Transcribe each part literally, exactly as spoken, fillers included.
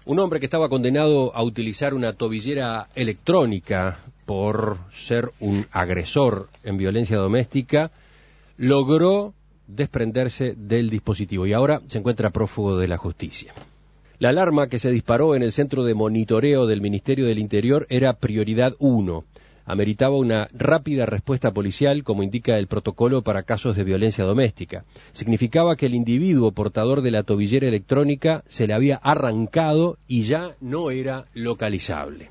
Un hombre que estaba condenado a utilizar una tobillera electrónica por ser un agresor en violencia doméstica, logró desprenderse del dispositivo y ahora se encuentra prófugo de la justicia. La alarma que se disparó en el centro de monitoreo del Ministerio del Interior era prioridad uno. Ameritaba una rápida respuesta policial, como indica el protocolo para casos de violencia doméstica. Significaba que el individuo portador de la tobillera electrónica se le había arrancado y ya no era localizable.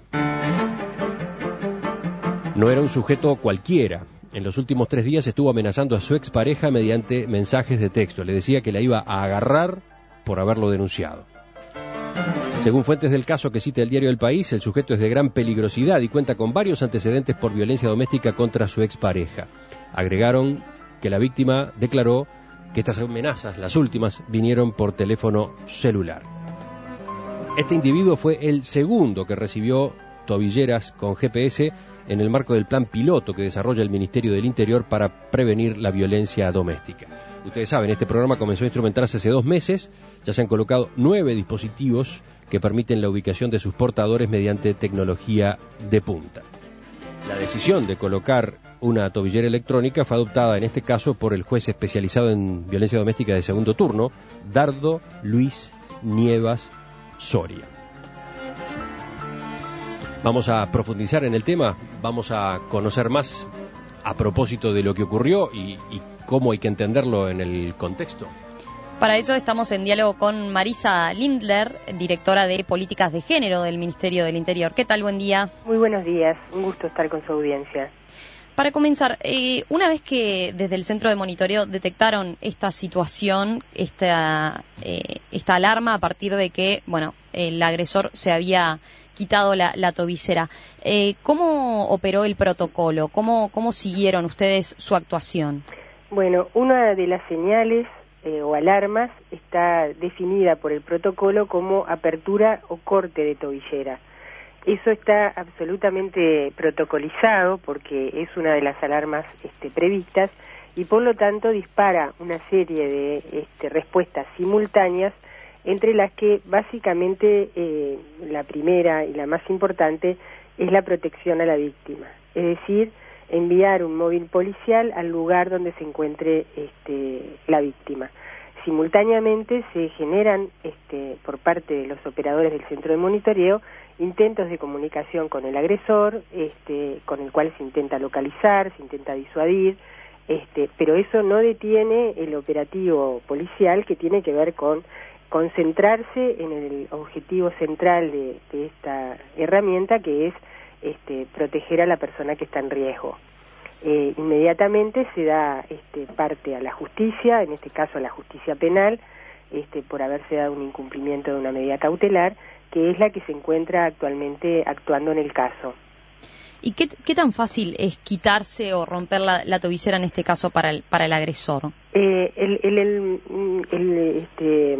No era un sujeto cualquiera. En los últimos tres días estuvo amenazando a su expareja mediante mensajes de texto. Le decía que la iba a agarrar por haberlo denunciado. Según fuentes del caso que cita el diario El País, el sujeto es de gran peligrosidad y cuenta con varios antecedentes por violencia doméstica contra su expareja. Agregaron que la víctima declaró que estas amenazas, las últimas, vinieron por teléfono celular. Este individuo fue el segundo que recibió tobilleras con G P S en el marco del plan piloto que desarrolla el Ministerio del Interior para prevenir la violencia doméstica. Ustedes saben, este programa comenzó a instrumentarse hace dos meses, ya se han colocado nueve dispositivos que permiten la ubicación de sus portadores mediante tecnología de punta. La decisión de colocar una tobillera electrónica fue adoptada en este caso por el juez especializado en violencia doméstica de segundo turno, Dardo Luis Nievas Soria. Vamos a profundizar en el tema, vamos a conocer más a propósito de lo que ocurrió y, y cómo hay que entenderlo en el contexto. Para eso estamos en diálogo con Marisa Lindler, directora de Políticas de Género del Ministerio del Interior. ¿Qué tal? Buen día. Muy buenos días, un gusto estar con su audiencia. Para comenzar, eh, una vez que desde el centro de monitoreo detectaron esta situación, esta, eh, esta alarma a partir de que, bueno, el agresor se había quitado la, la tobillera, eh, ¿cómo operó el protocolo? ¿Cómo, cómo siguieron ustedes su actuación? Bueno, una de las señales eh, o alarmas está definida por el protocolo como apertura o corte de tobillera. Eso está absolutamente protocolizado porque es una de las alarmas este, previstas y por lo tanto dispara una serie de este, respuestas simultáneas, entre las que básicamente eh, la primera y la más importante es la protección a la víctima, es decir, enviar un móvil policial al lugar donde se encuentre este, la víctima. Simultáneamente se generan este, por parte de los operadores del centro de monitoreo intentos de comunicación con el agresor, este, con el cual se intenta localizar, se intenta disuadir, este, pero eso no detiene el operativo policial que tiene que ver con concentrarse en el objetivo central de, de esta herramienta, que es este, proteger a la persona que está en riesgo. Eh, inmediatamente se da este, parte a la justicia, en este caso a la justicia penal, este, por haberse dado un incumplimiento de una medida cautelar, que es la que se encuentra actualmente actuando en el caso. ¿Y qué, qué tan fácil es quitarse o romper la, la tobillera en este caso para el, para el agresor? Eh, el, el, el, el, este,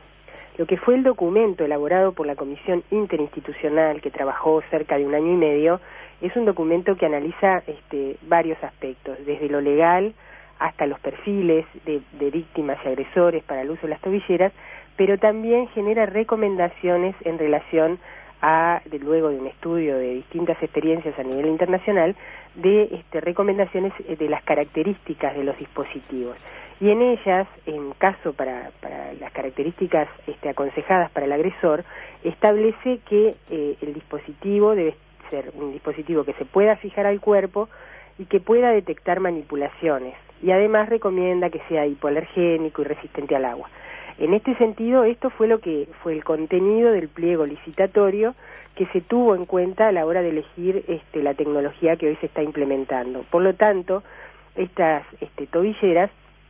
lo que fue el documento elaborado por la Comisión Interinstitucional, que trabajó cerca de un año y medio, es un documento que analiza este, varios aspectos, desde lo legal hasta los perfiles de, de víctimas y agresores para el uso de las tobilleras, pero también genera recomendaciones en relación a, de, luego de un estudio de distintas experiencias a nivel internacional, de este, recomendaciones de las características de los dispositivos. Y en ellas, en caso para, para las características este, aconsejadas para el agresor, establece que eh, el dispositivo debe ser un dispositivo que se pueda fijar al cuerpo y que pueda detectar manipulaciones. Y además recomienda que sea hipoalergénico y resistente al agua. En este sentido, esto fue lo que fue el contenido del pliego licitatorio que se tuvo en cuenta a la hora de elegir este, la tecnología que hoy se está implementando. Por lo tanto, estas este, tobilleras,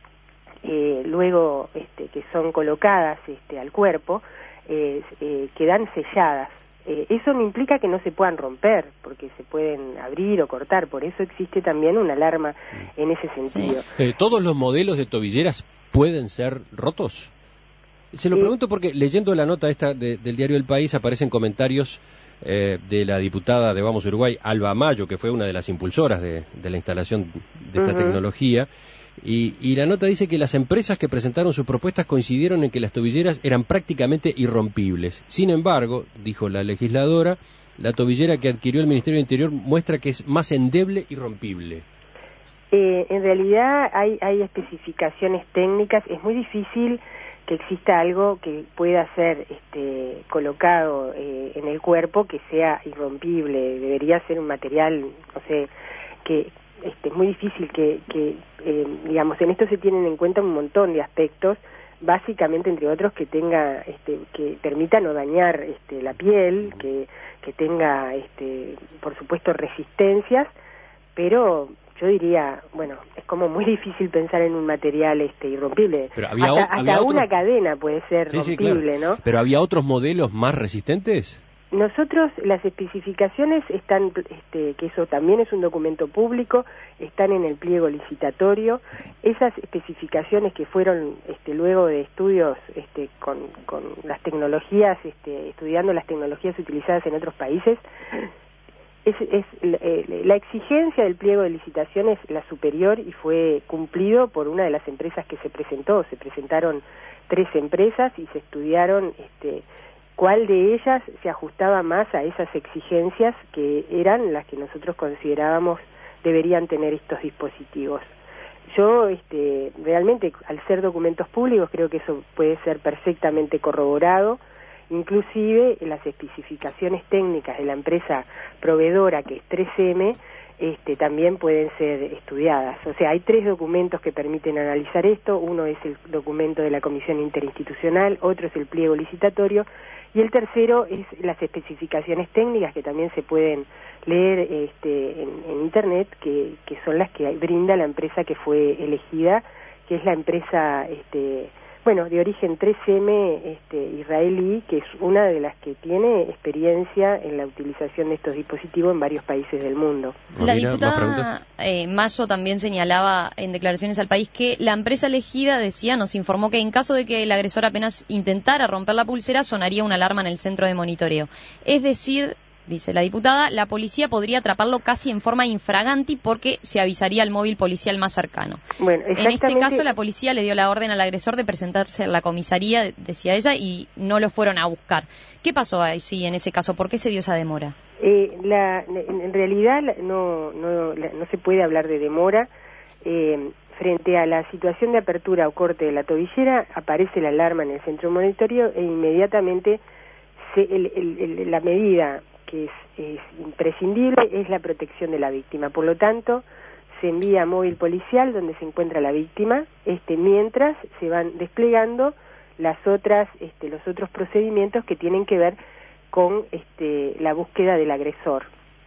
eh, luego este, que son colocadas este, al cuerpo, eh, eh, quedan selladas. Eh, eso no implica que no se puedan romper, porque se pueden abrir o cortar, por eso existe también una alarma en ese sentido. Sí. Eh, ¿Todos los modelos de tobilleras pueden ser rotos? Se lo pregunto porque leyendo la nota esta de, del diario El País aparecen comentarios eh, de la diputada de Vamos Uruguay, Alba Mayo, que fue una de las impulsoras de, de la instalación de esta uh-huh. tecnología, Y, y la nota dice que las empresas que presentaron sus propuestas coincidieron en que las tobilleras eran prácticamente irrompibles. Sin embargo, dijo la legisladora, la tobillera que adquirió el Ministerio del Interior muestra que es más endeble y rompible. Eh, en realidad hay, hay especificaciones técnicas, es muy difícil que exista algo que pueda ser este, colocado eh, en el cuerpo que sea irrompible, debería ser un material, no sé, que este, es muy difícil que, que eh, digamos, en esto se tienen en cuenta un montón de aspectos, básicamente entre otros que tenga, este, que permita no dañar este, la piel, que, que tenga, este, por supuesto, resistencias, pero yo diría, bueno, es como muy difícil pensar en un material este irrompible. Pero había hasta o, hasta había una otros... cadena puede ser sí, rompible, sí, claro. ¿no? Pero ¿había otros modelos más resistentes? Nosotros, las especificaciones están, este, que eso también es un documento público, están en el pliego licitatorio. Esas especificaciones que fueron este, luego de estudios este, con, con las tecnologías, este, estudiando las tecnologías utilizadas en otros países, Es, es eh, la exigencia del pliego de licitación es la superior y fue cumplido por una de las empresas que se presentó. Se presentaron tres empresas y se estudiaron este, cuál de ellas se ajustaba más a esas exigencias que eran las que nosotros considerábamos deberían tener estos dispositivos. Yo este, realmente, al ser documentos públicos, creo que eso puede ser perfectamente corroborado. Inclusive las especificaciones técnicas de la empresa proveedora, que es tres eme, este, también pueden ser estudiadas. O sea, hay tres documentos que permiten analizar esto. Uno es el documento de la Comisión Interinstitucional, otro es el pliego licitatorio, y el tercero es las especificaciones técnicas, que también se pueden leer este, en, en Internet, que, que son las que brinda la empresa que fue elegida, que es la empresa... Este, bueno, de origen tres eme este, israelí, que es una de las que tiene experiencia en la utilización de estos dispositivos en varios países del mundo. La diputada eh, Mayo también señalaba en declaraciones al país que la empresa elegida, decía, nos informó que en caso de que el agresor apenas intentara romper la pulsera, sonaría una alarma en el centro de monitoreo. Es decir, dice la diputada, la policía podría atraparlo casi en forma infraganti porque se avisaría al móvil policial más cercano. Bueno, en este caso, la policía le dio la orden al agresor de presentarse en la comisaría, decía ella, y no lo fueron a buscar. ¿Qué pasó ahí, sí, en ese caso? ¿Por qué se dio esa demora? Eh, la, en realidad no, no, no se puede hablar de demora. Eh, frente a la situación de apertura o corte de la tobillera, aparece la alarma en el centro de monitoreo e inmediatamente se, el, el, el, la medida que es, es imprescindible es la protección de la víctima. Por lo tanto, se envía móvil policial donde se encuentra la víctima, este, mientras se van desplegando las otras, este, los otros procedimientos que tienen que ver con este, la búsqueda del agresor.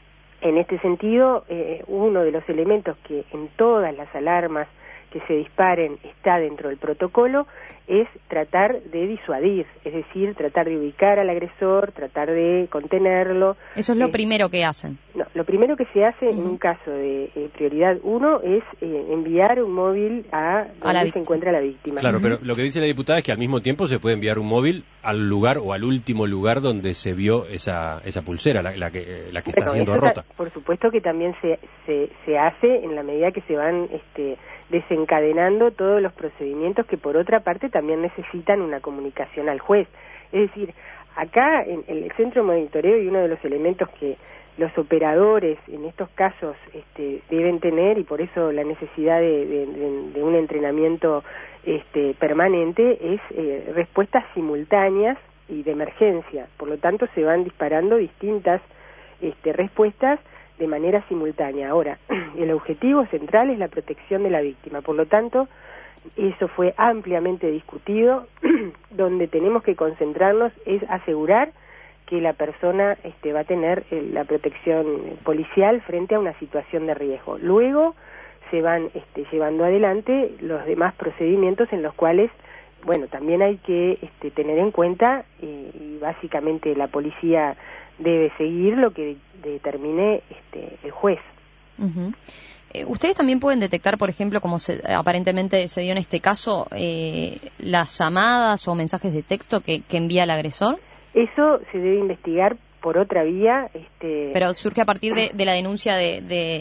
En este sentido, eh, uno de los elementos que en todas las alarmas que se disparen está dentro del protocolo es tratar de disuadir, es decir, tratar de ubicar al agresor, tratar de contenerlo. Eso es lo eh, primero que hacen. No, lo primero que se hace uh-huh. en un caso de eh, prioridad uno es eh, enviar un móvil a donde a se encuentra la víctima. Claro, uh-huh. pero lo que dice la diputada es que al mismo tiempo se puede enviar un móvil al lugar o al último lugar donde se vio esa esa pulsera, la, la que la que bueno, está siendo eso rota. Ta, por supuesto que también se, se se hace en la medida que se van este desencadenando todos los procedimientos que por otra parte también necesitan una comunicación al juez. Es decir, acá en, en el centro de monitoreo y uno de los elementos que los operadores en estos casos este, deben tener, y por eso la necesidad de, de, de, de un entrenamiento este, permanente, es eh, respuestas simultáneas y de emergencia. Por lo tanto, se van disparando distintas este, respuestas de manera simultánea. Ahora, el objetivo central es la protección de la víctima. Por lo tanto, eso fue ampliamente discutido. Donde tenemos que concentrarnos es asegurar que la persona este, va a tener eh, la protección policial frente a una situación de riesgo. Luego se van este, llevando adelante los demás procedimientos en los cuales, bueno, también hay que este, tener en cuenta, eh, y básicamente la policía debe seguir lo que determine este, el juez. Uh-huh. Eh, ¿Ustedes también pueden detectar, por ejemplo, como se, aparentemente se dio en este caso, eh, las llamadas o mensajes de texto que, que envía el agresor? Eso se debe investigar por otra vía. Este... Pero surge a partir de, de la denuncia de, de,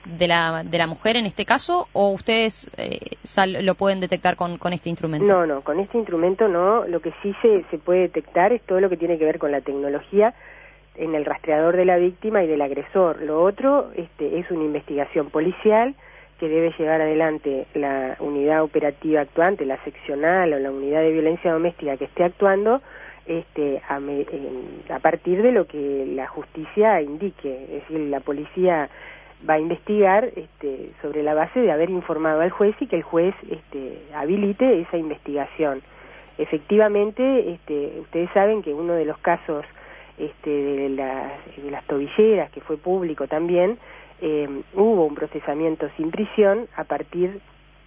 de la de la mujer en este caso, o ustedes eh, sal, lo pueden detectar con, con este instrumento? No, no, con este instrumento no. Lo que sí se, se puede detectar es todo lo que tiene que ver con la tecnología en el rastreador de la víctima y del agresor. Lo otro este, es una investigación policial que debe llevar adelante la unidad operativa actuante, la seccional o la unidad de violencia doméstica que esté actuando, este, a, me, eh, a partir de lo que la justicia indique. Es decir, la policía va a investigar este, sobre la base de haber informado al juez y que el juez este, habilite esa investigación. Efectivamente, este, ustedes saben que uno de los casos este, de, las, de las tobilleras, que fue público también, eh, hubo un procesamiento sin prisión a partir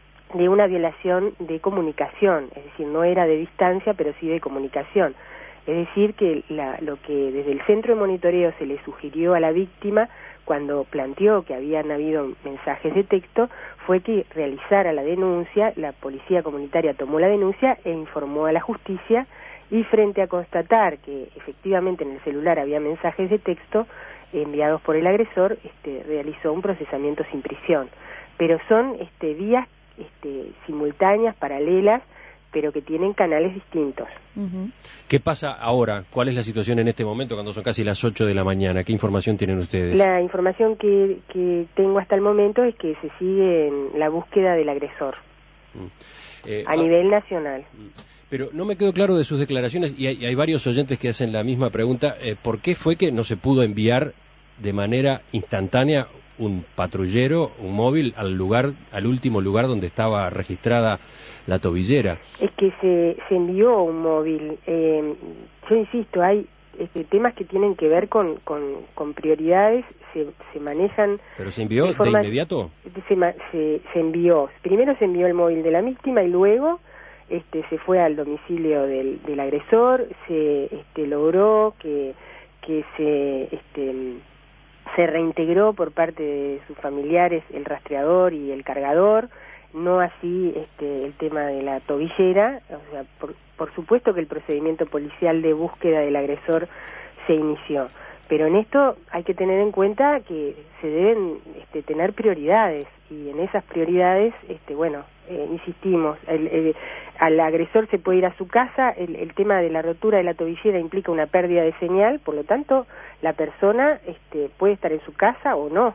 de una violación de comunicación, es decir, no era de distancia, pero sí de comunicación. Es decir, que la, lo que desde el centro de monitoreo se le sugirió a la víctima cuando planteó que habían habido mensajes de texto fue que realizara la denuncia. La policía comunitaria tomó la denuncia e informó a la justicia, y frente a constatar que efectivamente en el celular había mensajes de texto enviados por el agresor, este, realizó un procesamiento sin prisión. Pero son este, vías este, simultáneas, paralelas, pero que tienen canales distintos. Uh-huh. ¿Qué pasa ahora? ¿Cuál es la situación en este momento cuando son casi las ocho de la mañana? ¿Qué información tienen ustedes? La información que, que tengo hasta el momento es que se sigue en la búsqueda del agresor uh. eh, a ah, nivel nacional. Pero no me quedó claro de sus declaraciones, y hay, hay varios oyentes que hacen la misma pregunta, eh, ¿por qué fue que no se pudo enviar de manera instantánea un patrullero, un móvil, al lugar, al último lugar donde estaba registrada la tobillera? Es que se, se envió un móvil. Eh, yo insisto, hay este, temas que tienen que ver con, con, con prioridades, se, se manejan... ¿Pero se envió de, forma, de inmediato? Se, se, se envió, primero se envió el móvil de la víctima y luego este, se fue al domicilio del, del agresor, se este, logró que, que se... Este, se reintegró por parte de sus familiares el rastreador y el cargador, no así este, el tema de la tobillera. O sea, por, por supuesto que el procedimiento policial de búsqueda del agresor se inició, pero en esto hay que tener en cuenta que se deben este, tener prioridades, y en esas prioridades, este, bueno, eh, insistimos, el, el, al agresor se puede ir a su casa, el, el tema de la rotura de la tobillera implica una pérdida de señal, por lo tanto la persona este, puede estar en su casa o no.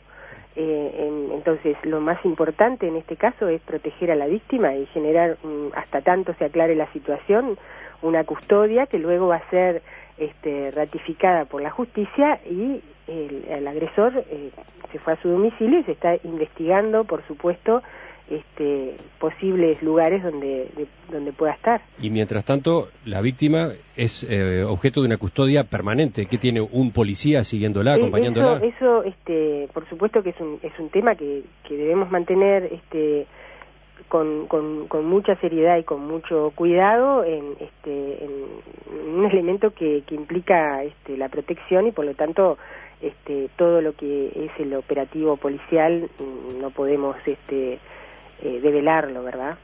Eh, en, entonces lo más importante en este caso es proteger a la víctima y generar, um, hasta tanto se aclare la situación, una custodia que luego va a ser este, ratificada por la justicia, y el, el agresor eh, se fue a su domicilio y se está investigando, por supuesto, este, posibles lugares donde, de, donde pueda estar. Y mientras tanto, la víctima es eh, objeto de una custodia permanente, que tiene un policía siguiéndola, acompañándola. Eso, eso este, por supuesto que es un, es un tema que, que debemos mantener este, con, con, con mucha seriedad y con mucho cuidado, en, este, en un elemento que, que implica este, la protección, y por lo tanto este, todo lo que es el operativo policial no podemos este, eh, develarlo, ¿verdad?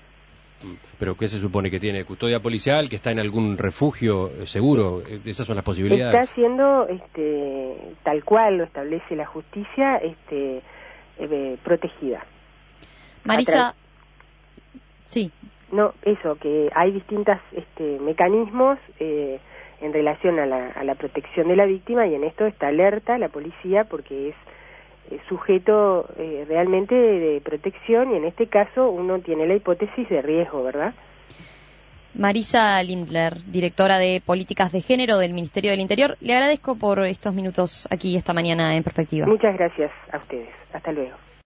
¿Pero qué se supone que tiene? ¿Custodia policial? ¿Que está en algún refugio seguro? ¿Esas son las posibilidades? Está siendo, este, tal cual lo establece la justicia, este, eh, protegida. Marisa, sí. No, eso, que hay distintos este, mecanismos eh, en relación a la, a la protección de la víctima, y en esto está alerta la policía porque es eh, sujeto eh, realmente de, de protección, y en este caso uno tiene la hipótesis de riesgo, ¿verdad? Marisa Lindler, directora de Políticas de Género del Ministerio del Interior, le agradezco por estos minutos aquí esta mañana en Perspectiva. Muchas gracias a ustedes. Hasta luego.